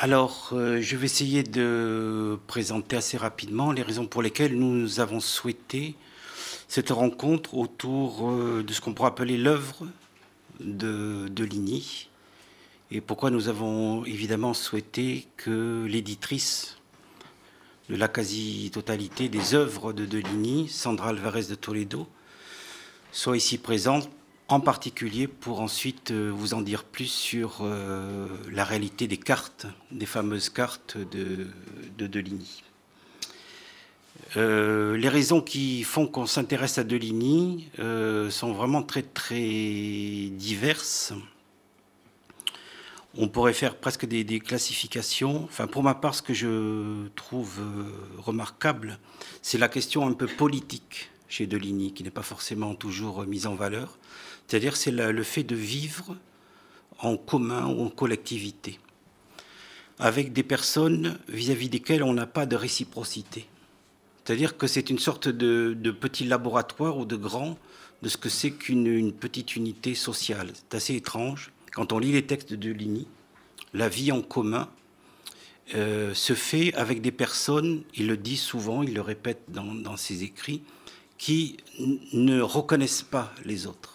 Alors, je vais essayer de présenter assez rapidement les raisons pour lesquelles nous avons souhaité cette rencontre autour de ce qu'on pourrait appeler l'œuvre de Ligny, et pourquoi nous avons évidemment souhaité que l'éditrice de la quasi-totalité des œuvres de Ligny, Sandra Alvarez de Toledo, soit ici présente, en particulier pour ensuite vous en dire plus sur la réalité des cartes, des fameuses cartes de Ligny. Les raisons qui font qu'on s'intéresse à Deligny sont vraiment très très diverses. On pourrait faire presque des classifications. Enfin, pour ma part, ce que je trouve remarquable, c'est la question un peu politique chez Deligny, qui n'est pas forcément toujours mise en valeur. C'est-à-dire c'est le fait de vivre en commun ou en collectivité, avec des personnes vis-à-vis desquelles on n'a pas de réciprocité. C'est-à-dire que c'est une sorte de petit laboratoire ou de grand de ce que c'est qu'une petite unité sociale. C'est assez étrange. Quand on lit les textes de Deligny, la vie en commun se fait avec des personnes, il le dit souvent, il le répète dans ses écrits, qui ne reconnaissent pas les autres.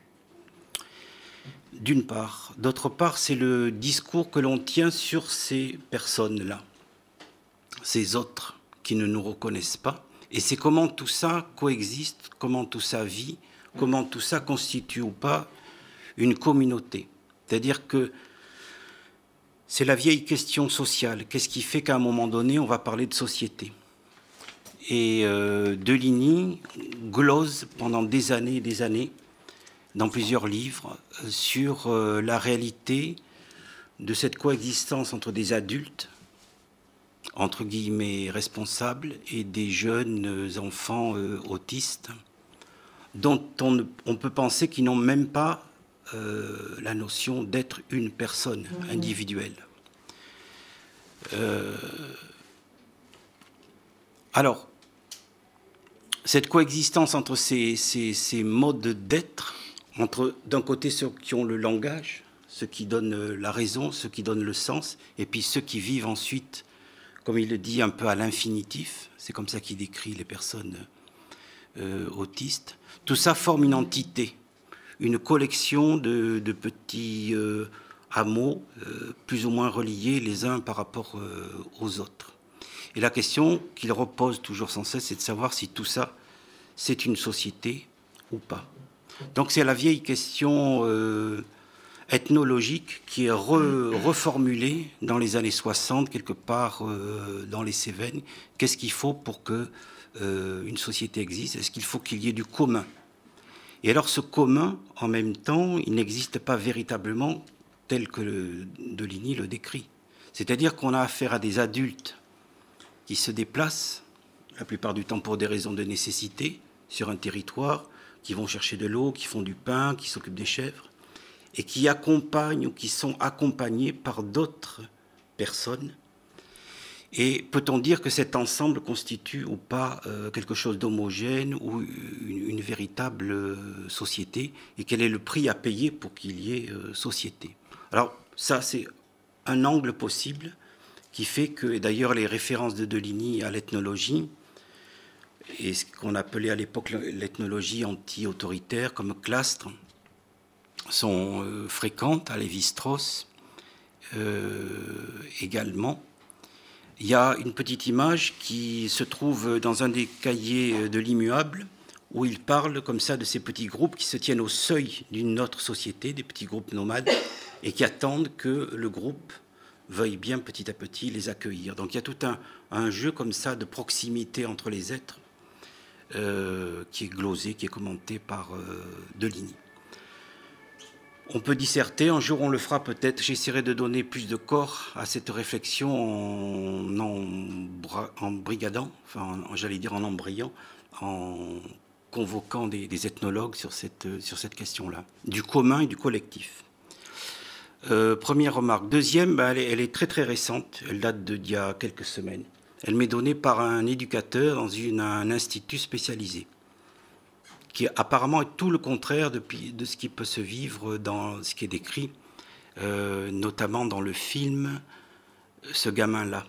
D'une part. D'autre part, c'est le discours que l'on tient sur ces personnes-là, ces autres qui ne nous reconnaissent pas. Et c'est comment tout ça coexiste, comment tout ça vit, comment tout ça constitue ou pas une communauté. C'est-à-dire que c'est la vieille question sociale. Qu'est-ce qui fait qu'à un moment donné, on va parler de société ? Et Deligny glose pendant des années dans plusieurs livres, sur la réalité de cette coexistence entre des adultes, entre guillemets responsables, et des jeunes enfants autistes, dont on peut penser qu'ils n'ont même pas la notion d'être une personne individuelle. Alors, cette coexistence entre ces modes d'être, entre d'un côté ceux qui ont le langage, ceux qui donnent la raison, ceux qui donnent le sens, et puis ceux qui vivent ensuite, comme il le dit, un peu à l'infinitif, c'est comme ça qu'il décrit les personnes autistes, tout ça forme une entité, une collection de petits hameaux plus ou moins reliés les uns par rapport aux autres. Et la question qu'il repose toujours sans cesse, c'est de savoir si tout ça, c'est une société ou pas. Donc c'est la vieille question ethnologique qui est reformulée dans les années 60, quelque part dans les Cévennes. Qu'est-ce qu'il faut pour qu'une société existe ? Est-ce qu'il faut qu'il y ait du commun ? Et alors ce commun, en même temps, il n'existe pas véritablement tel que Deligny le décrit. C'est-à-dire qu'on a affaire à des adultes qui se déplacent, la plupart du temps pour des raisons de nécessité, sur un territoire, qui vont chercher de l'eau, qui font du pain, qui s'occupent des chèvres, et qui accompagnent ou qui sont accompagnés par d'autres personnes. Et peut-on dire que cet ensemble constitue ou pas quelque chose d'homogène ou une véritable société, et quel est le prix à payer pour qu'il y ait société ? Alors ça, c'est un angle possible qui fait que, et d'ailleurs les références de Deligny à l'ethnologie, et ce qu'on appelait à l'époque l'ethnologie anti-autoritaire comme Clastres, sont fréquentes, à Lévi-Strauss également. Il y a une petite image qui se trouve dans un des cahiers de l'Immuable, où il parle comme ça de ces petits groupes qui se tiennent au seuil d'une autre société, des petits groupes nomades, et qui attendent que le groupe veuille bien petit à petit les accueillir. Donc il y a tout un jeu comme ça de proximité entre les êtres qui est glosé, qui est commenté par Deligny. On peut disserter, un jour on le fera peut-être, j'essaierai de donner plus de corps à cette réflexion en brigadant, enfin j'allais dire en embrayant, en convoquant des ethnologues sur cette question-là, du commun et du collectif. Première remarque. Deuxième, elle est très très récente, elle date d'il y a quelques semaines. Elle m'est donnée par un éducateur dans un institut spécialisé, qui apparemment est tout le contraire de ce qui peut se vivre dans ce qui est décrit, notamment dans le film ce gamin-là.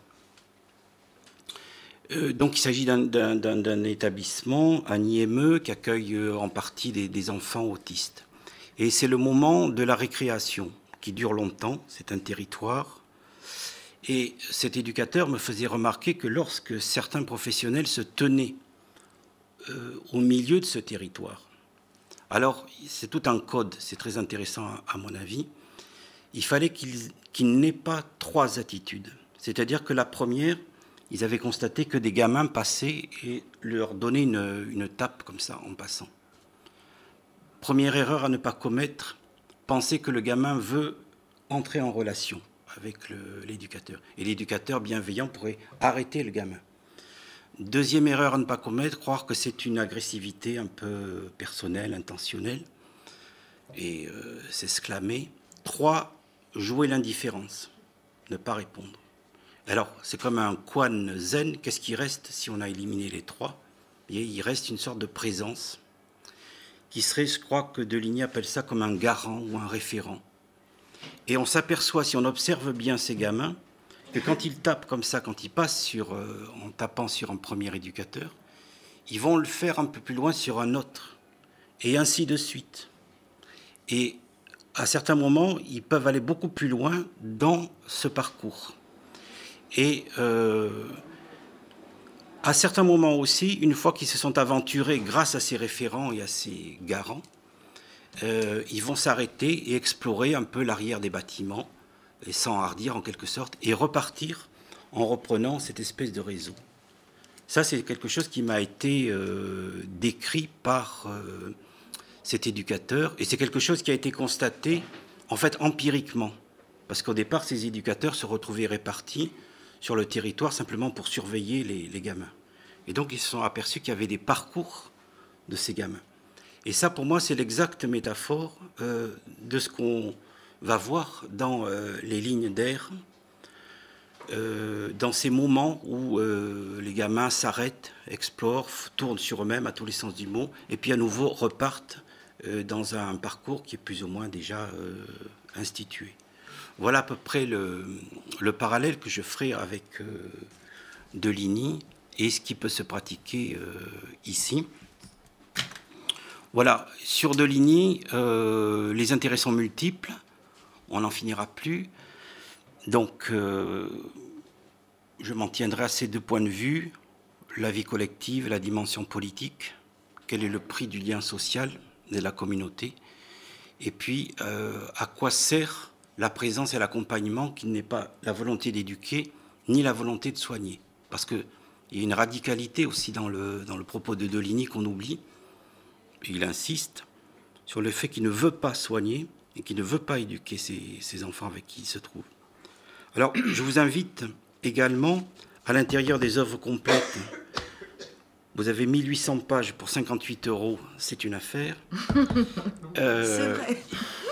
Donc il s'agit d'un établissement, un IME, qui accueille en partie des enfants autistes. Et c'est le moment de la récréation, qui dure longtemps, c'est un territoire. Et cet éducateur me faisait remarquer que lorsque certains professionnels se tenaient au milieu de ce territoire, alors c'est tout un code, c'est très intéressant à mon avis, il fallait qu'il n'ait pas trois attitudes. C'est-à-dire que la première, ils avaient constaté que des gamins passaient et leur donnaient une tape comme ça en passant. Première erreur à ne pas commettre, penser que le gamin veut entrer en relation avec l'éducateur. Et l'éducateur bienveillant pourrait arrêter le gamin. Deuxième erreur à ne pas commettre, croire que c'est une agressivité un peu personnelle, intentionnelle, et s'exclamer. 3, jouer l'indifférence, ne pas répondre. Alors, c'est comme un koan zen, qu'est-ce qui reste si on a éliminé les 3 ? Et il reste une sorte de présence qui serait, je crois que Deligny appelle ça comme un garant ou un référent. Et on s'aperçoit, si on observe bien ces gamins, que quand ils tapent comme ça, quand ils passent en tapant sur un premier éducateur, ils vont le faire un peu plus loin sur un autre, et ainsi de suite. Et à certains moments, ils peuvent aller beaucoup plus loin dans ce parcours. Et à certains moments aussi, une fois qu'ils se sont aventurés grâce à ces référents et à ces garants, ils vont s'arrêter et explorer un peu l'arrière des bâtiments, et s'enhardir en quelque sorte, et repartir en reprenant cette espèce de réseau. Ça, c'est quelque chose qui m'a été décrit par cet éducateur, et c'est quelque chose qui a été constaté, en fait, empiriquement. Parce qu'au départ, ces éducateurs se retrouvaient répartis sur le territoire simplement pour surveiller les gamins. Et donc, ils se sont aperçus qu'il y avait des parcours de ces gamins. Et ça, pour moi, c'est l'exacte métaphore de ce qu'on va voir dans les lignes d'air, dans ces moments où les gamins s'arrêtent, explorent, tournent sur eux-mêmes à tous les sens du mot, et puis à nouveau repartent dans un parcours qui est plus ou moins déjà institué. Voilà à peu près le parallèle que je ferai avec Deligny et ce qui peut se pratiquer ici. Voilà, sur Deligny, les intérêts sont multiples, on n'en finira plus. Donc, je m'en tiendrai à ces 2 points de vue, la vie collective, la dimension politique, quel est le prix du lien social de la communauté, et puis à quoi sert la présence et l'accompagnement qui n'est pas la volonté d'éduquer, ni la volonté de soigner. Parce qu'il y a une radicalité aussi dans le propos de Deligny qu'on oublie. Il insiste sur le fait qu'il ne veut pas soigner et qu'il ne veut pas éduquer ces enfants avec qui il se trouve. Alors, je vous invite également, à l'intérieur des œuvres complètes, vous avez 1800 pages pour 58 €, c'est une affaire. C'est vrai.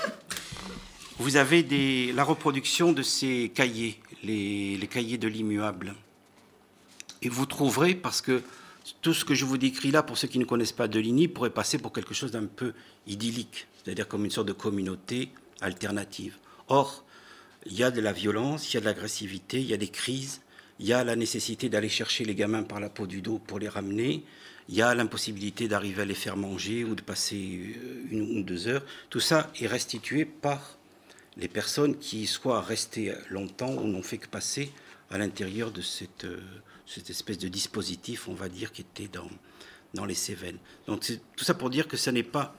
Vous avez la reproduction de ces cahiers, les cahiers de l'immuable. Et vous trouverez, parce que tout ce que je vous décris là, pour ceux qui ne connaissent pas Deligny, pourrait passer pour quelque chose d'un peu idyllique, c'est-à-dire comme une sorte de communauté alternative. Or, il y a de la violence, il y a de l'agressivité, il y a des crises, il y a la nécessité d'aller chercher les gamins par la peau du dos pour les ramener, il y a l'impossibilité d'arriver à les faire manger ou de passer 1 ou 2 heures. Tout ça est restitué par les personnes qui soient restées longtemps ou n'ont fait que passer à l'intérieur de cette espèce de dispositif, on va dire, qui était dans les Cévennes. Donc c'est tout ça pour dire que ce n'est pas...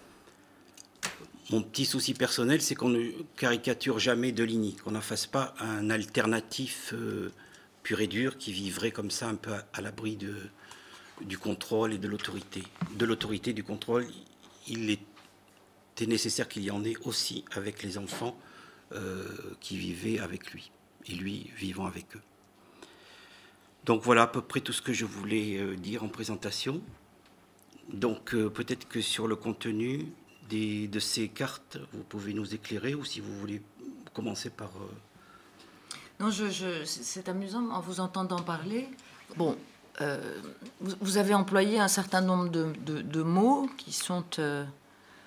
Mon petit souci personnel, c'est qu'on ne caricature jamais Deligny, qu'on n'en fasse pas un alternatif pur et dur qui vivrait comme ça un peu à l'abri du contrôle et de l'autorité. De l'autorité, du contrôle, il était nécessaire qu'il y en ait aussi avec les enfants qui vivaient avec lui, et lui vivant avec eux. Donc voilà à peu près tout ce que je voulais dire en présentation. Donc peut-être que sur le contenu de ces cartes, vous pouvez nous éclairer, ou si vous voulez commencer par... Non, c'est amusant en vous entendant parler. Bon, vous avez employé un certain nombre de mots qui sont,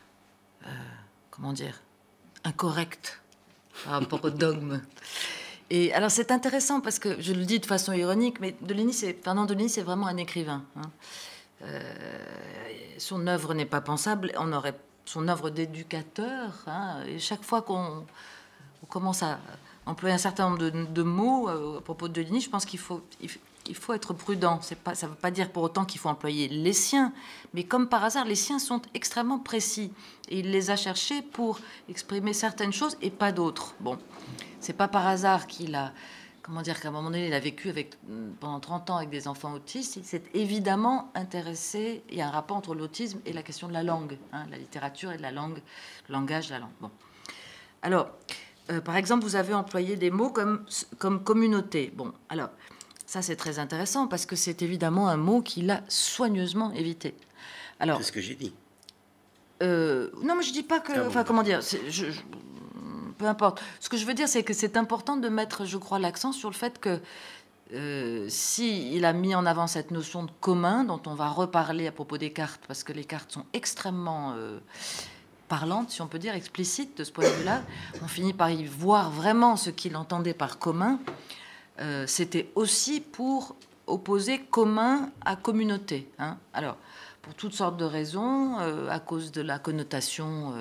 comment dire, incorrects par rapport au dogme. Et alors c'est intéressant parce que je le dis de façon ironique, mais Fernand Deligny, c'est vraiment un écrivain. Hein. Son œuvre n'est pas pensable. Son œuvre d'éducateur. Hein, et chaque fois qu'on commence à employer un certain nombre de mots à propos de Deligny, je pense qu'il faut être prudent. Ça ne veut pas dire pour autant qu'il faut employer les siens, mais comme par hasard, les siens sont extrêmement précis. Et il les a cherchés pour exprimer certaines choses et pas d'autres. Bon, c'est pas par hasard qu'à un moment donné, il a vécu pendant 30 ans avec des enfants autistes. Il s'est évidemment intéressé. Il y a un rapport entre l'autisme et la question de la langue, hein, la littérature et de la langue, le langage de la langue. Bon. Alors, par exemple, vous avez employé des mots comme communauté. Bon, alors, ça c'est très intéressant parce que c'est évidemment un mot qu'il a soigneusement évité. Alors, c'est ce que j'ai dit. Non, mais je dis pas que... Enfin, comment dire peu importe. Ce que je veux dire, c'est que c'est important de mettre, je crois, l'accent sur le fait que s'il a mis en avant cette notion de commun, dont on va reparler à propos des cartes, parce que les cartes sont extrêmement parlantes, si on peut dire, explicites de ce point de vue-là, on finit par y voir vraiment ce qu'il entendait par commun. C'était aussi pour opposer commun à communauté. Hein. Alors, pour toutes sortes de raisons, à cause de la connotation...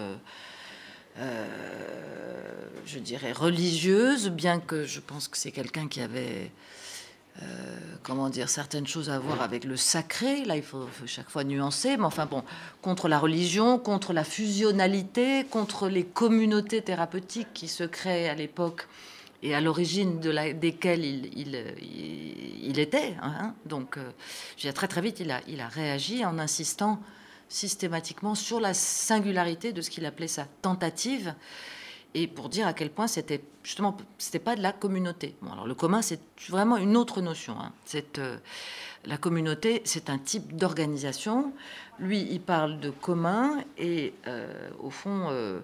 je dirais religieuse, bien que je pense que c'est quelqu'un qui avait certaines choses à voir avec le sacré. Là, il faut chaque fois nuancer, mais enfin bon, contre la religion, contre la fusionnalité, contre les communautés thérapeutiques qui se créent à l'époque et à l'origine desquelles il était. Hein. Donc, très très vite, il a réagi en insistant systématiquement sur la singularité de ce qu'il appelait sa tentative, et pour dire à quel point c'était pas de la communauté. Bon, alors le commun, c'est vraiment une autre notion. Hein. La communauté, c'est un type d'organisation. Lui, il parle de commun, et au fond,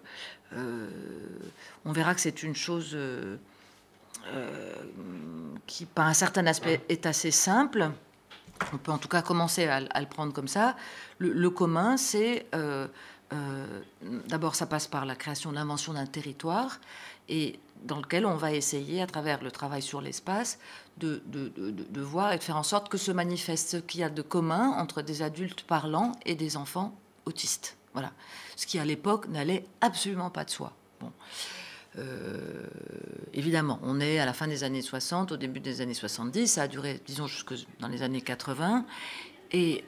on verra que c'est une chose qui, par un certain aspect, est assez simple. On peut en tout cas commencer à le prendre comme ça. Le commun, c'est... d'abord, ça passe par la création, l'invention d'un territoire, et dans lequel on va essayer, à travers le travail sur l'espace, de voir et de faire en sorte que se manifeste ce qu'il y a de commun entre des adultes parlants et des enfants autistes. Voilà. Ce qui, à l'époque, n'allait absolument pas de soi. Bon. Évidemment, on est à la fin des années 60, au début des années 70, ça a duré, disons, jusque dans les années 80, et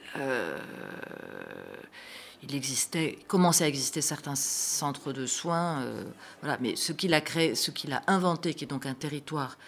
il commençait à exister certains centres de soins, voilà, mais ce qu'il a créé, ce qu'il a inventé, qui est donc un territoire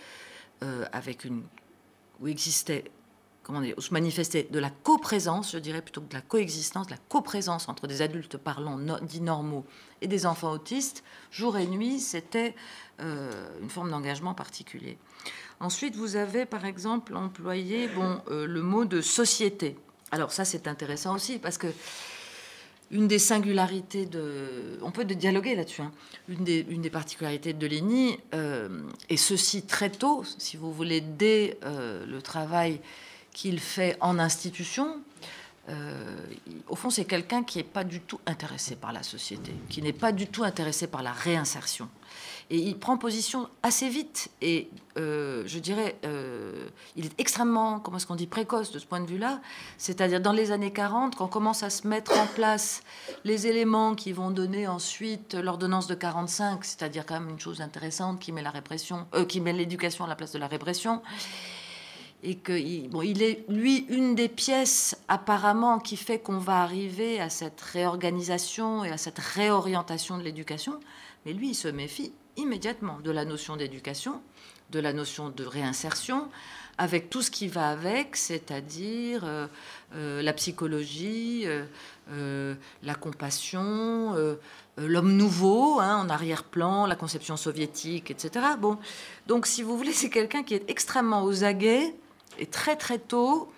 où existait, où se manifestait de la coprésence, je dirais plutôt que de la coexistence, de la coprésence entre des adultes parlants dits normaux et des enfants autistes, jour et nuit, c'était une forme d'engagement particulier. Ensuite, vous avez par exemple employé le mot de société. Alors ça, c'est intéressant aussi, parce que une des singularités on peut dialoguer là-dessus, hein, une des particularités de Deligny, et ceci très tôt, si vous voulez, dès le travail qu'il fait en institution, au fond, c'est quelqu'un qui n'est pas du tout intéressé par la société, qui n'est pas du tout intéressé par la réinsertion. Et il prend position assez vite, et je dirais, il est extrêmement, comment est-ce qu'on dit, précoce de ce point de vue-là. C'est-à-dire dans les années 40, quand commencent à se mettre en place les éléments qui vont donner ensuite l'ordonnance de 45, c'est-à-dire quand même une chose intéressante qui met l'éducation à la place de la répression. Et il est, lui, une des pièces apparemment qui fait qu'on va arriver à cette réorganisation et à cette réorientation de l'éducation. Mais lui, il se méfie immédiatement de la notion d'éducation, de la notion de réinsertion, avec tout ce qui va avec, c'est-à-dire la psychologie, la compassion, l'homme nouveau, hein, en arrière-plan, la conception soviétique, etc. Bon, donc, si vous voulez, c'est quelqu'un qui est extrêmement aux aguets, et très très tôt,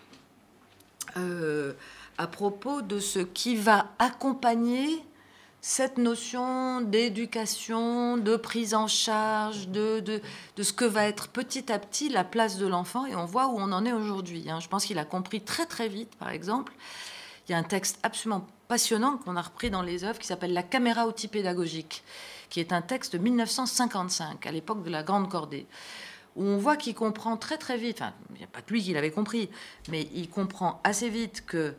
à propos de ce qui va accompagner cette notion d'éducation, de prise en charge, de ce que va être petit à petit la place de l'enfant, et on voit où on en est aujourd'hui. Hein. Je pense qu'il a compris très très vite, par exemple. Il y a un texte absolument passionnant qu'on a repris dans les œuvres qui s'appelle « La caméra outil pédagogique », qui est un texte de 1955, à l'époque de la Grande Cordée, où on voit qu'il comprend très très vite, enfin, il n'y a pas que lui qui l'avait compris, mais il comprend assez vite que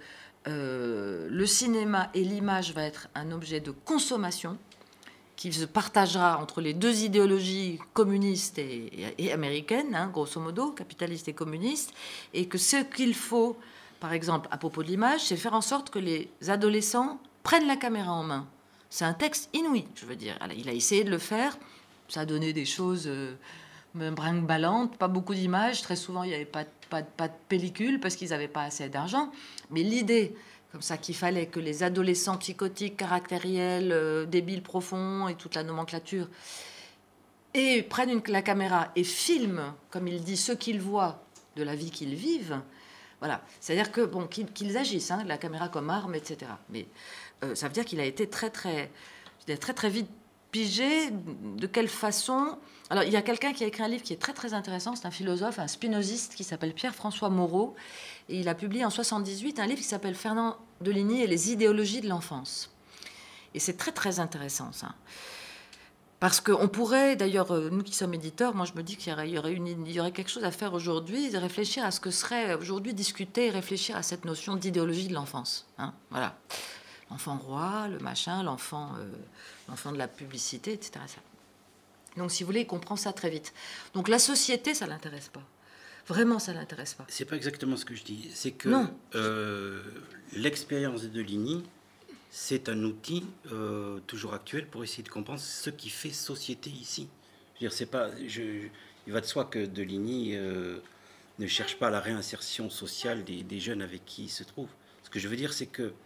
le cinéma et l'image va être un objet de consommation qui se partagera entre les deux idéologies communistes et américaines, hein, grosso modo, capitalistes et communistes, et que ce qu'il faut, par exemple, à propos de l'image, c'est faire en sorte que les adolescents prennent la caméra en main. C'est un texte inouï, je veux dire. Il a essayé de le faire, ça a donné des choses brinque-ballantes, pas beaucoup d'images, très souvent il n'y avait pas de pellicule parce qu'ils n'avaient pas assez d'argent, mais l'idée comme ça qu'il fallait que les adolescents psychotiques, caractériels, débiles profonds et toute la nomenclature et prennent la caméra et filment, comme il dit, ce qu'ils voient de la vie qu'ils vivent. Voilà, c'est-à-dire que bon, qu'ils agissent, hein, la caméra comme arme, etc. Mais ça veut dire qu'il a été très vite pigé de quelle façon. Alors il y a quelqu'un qui a écrit un livre qui est très très intéressant, c'est un philosophe, un spinoziste qui s'appelle Pierre-François Moreau, et il a publié en 78 un livre qui s'appelle Fernand Deligny et les idéologies de l'enfance. Et c'est très très intéressant ça. Parce qu'on pourrait, d'ailleurs, nous qui sommes éditeurs, moi je me dis qu'il y aurait quelque chose à faire aujourd'hui, de réfléchir à ce que serait aujourd'hui discuter et réfléchir à cette notion d'idéologie de l'enfance. Hein, voilà. L'enfant roi, le machin, l'enfant de la publicité, etc. Ça. Donc si vous voulez, il comprend ça très vite. Donc la société, ça ne l'intéresse pas. Vraiment, ça ne l'intéresse pas. C'est pas exactement ce que je dis. C'est que l'expérience de Deligny, c'est un outil toujours actuel pour essayer de comprendre ce qui fait société ici. Je veux dire, c'est pas, il va de soi que Deligny ne cherche pas la réinsertion sociale des jeunes avec qui il se trouve. Ce que je veux dire, c'est que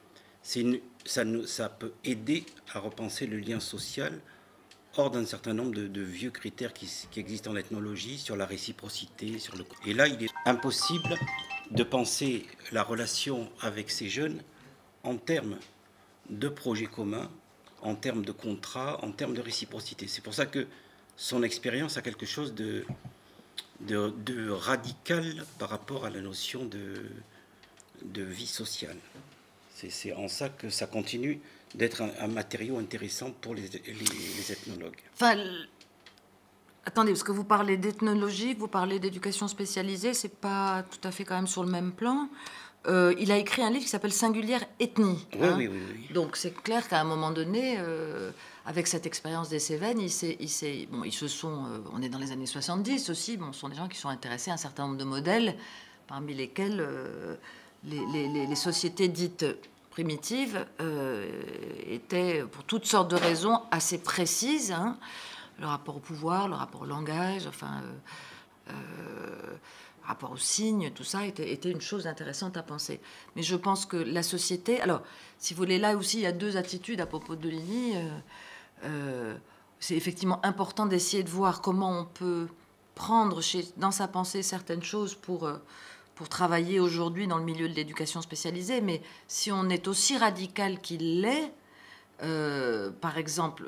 ça peut aider à repenser le lien social hors d'un certain nombre de vieux critères qui existent en ethnologie sur la réciprocité. Et là, il est impossible de penser la relation avec ces jeunes en termes de projets communs, en termes de contrats, en termes de réciprocité. C'est pour ça que son expérience a quelque chose de radical par rapport à la notion de vie sociale. C'est en ça que ça continue d'être un matériau intéressant pour les ethnologues. Enfin, attendez, parce que vous parlez d'ethnologie, vous parlez d'éducation spécialisée, c'est pas tout à fait quand même sur le même plan. Il a écrit un livre qui s'appelle Singulière ethnie. Oui, hein. oui. Donc c'est clair qu'à un moment donné, avec cette expérience des Cévennes, ils se sont, on est dans les années 70 aussi, bon, ce sont des gens qui sont intéressés à un certain nombre de modèles, parmi lesquels les sociétés dites primitives étaient, pour toutes sortes de raisons, assez précises. Hein. Le rapport au pouvoir, le rapport au langage, enfin, rapport aux signes, tout ça était une chose intéressante à penser. Mais je pense que la société... Alors, si vous voulez, là aussi, il y a deux attitudes à propos de Deligny. C'est effectivement important d'essayer de voir comment on peut prendre dans sa pensée certaines choses pour travailler aujourd'hui dans le milieu de l'éducation spécialisée. Mais si on est aussi radical qu'il l'est, par exemple,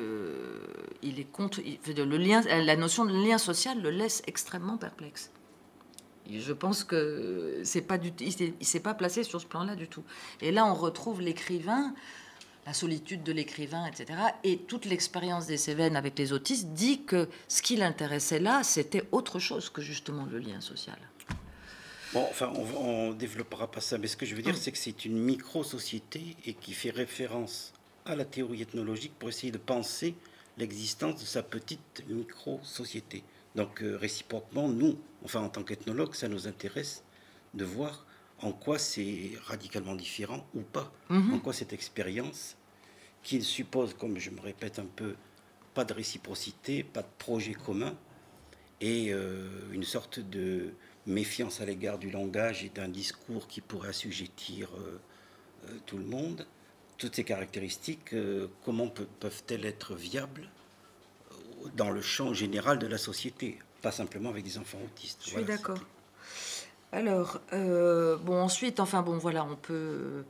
il est contre le lien, la notion de lien social le laisse extrêmement perplexe. Et je pense que il s'est pas placé sur ce plan-là du tout. Et là, on retrouve l'écrivain, la solitude de l'écrivain, etc. Et toute l'expérience des Cévennes avec les autistes dit que ce qui l'intéressait là, c'était autre chose que justement le lien social. Bon, enfin, on développera pas ça, mais ce que je veux dire, c'est que c'est une micro-société et qui fait référence à la théorie ethnologique pour essayer de penser l'existence de sa petite micro-société. Donc, réciproquement, nous, enfin, en tant qu'ethnologues, ça nous intéresse de voir en quoi c'est radicalement différent ou pas, en quoi cette expérience, qui suppose, comme je me répète un peu, pas de réciprocité, pas de projet commun, et une sorte de méfiance à l'égard du langage et d'un discours qui pourrait assujettir tout le monde. Toutes ces caractéristiques, comment peuvent-elles être viables dans le champ général de la société, pas simplement avec des enfants autistes. Je suis d'accord. Alors, ensuite, enfin bon, voilà, on peut,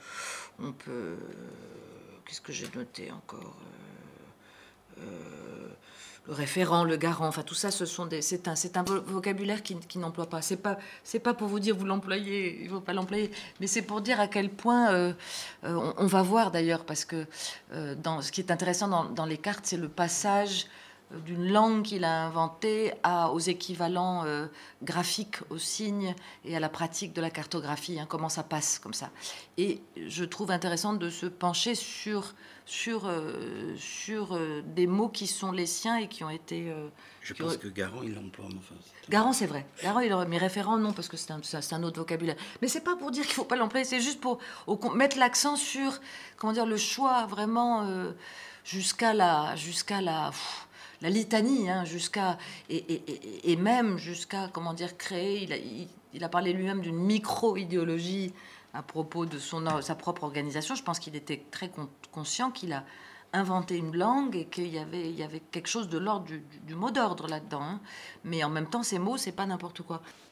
qu'est-ce que j'ai noté encore le référent, le garant, enfin tout ça, c'est un vocabulaire qui n'emploie pas. C'est pas pour vous dire vous l'employez, il faut pas l'employer, mais c'est pour dire à quel point on va voir d'ailleurs, parce que ce qui est intéressant dans les cartes, c'est le passage d'une langue qu'il a inventée aux équivalents graphiques, aux signes et à la pratique de la cartographie, comment ça passe comme ça. Et je trouve intéressant de se pencher sur des mots qui sont les siens et qui ont été... Je pense que Garand, il l'emploie. Enfin, Garand, c'est vrai. Garand, il aurait mes référents, non, parce que c'est un autre vocabulaire. Mais c'est pas pour dire qu'il faut pas l'employer, c'est juste pour mettre l'accent sur, le choix vraiment jusqu'à la litanie, et même jusqu'à, créer. Il a parlé lui-même d'une micro-idéologie à propos de sa propre organisation. Je pense qu'il était très conscient qu'il a inventé une langue et qu'il y avait quelque chose de l'ordre du mot d'ordre là-dedans. Mais en même temps, ces mots, c'est pas n'importe quoi.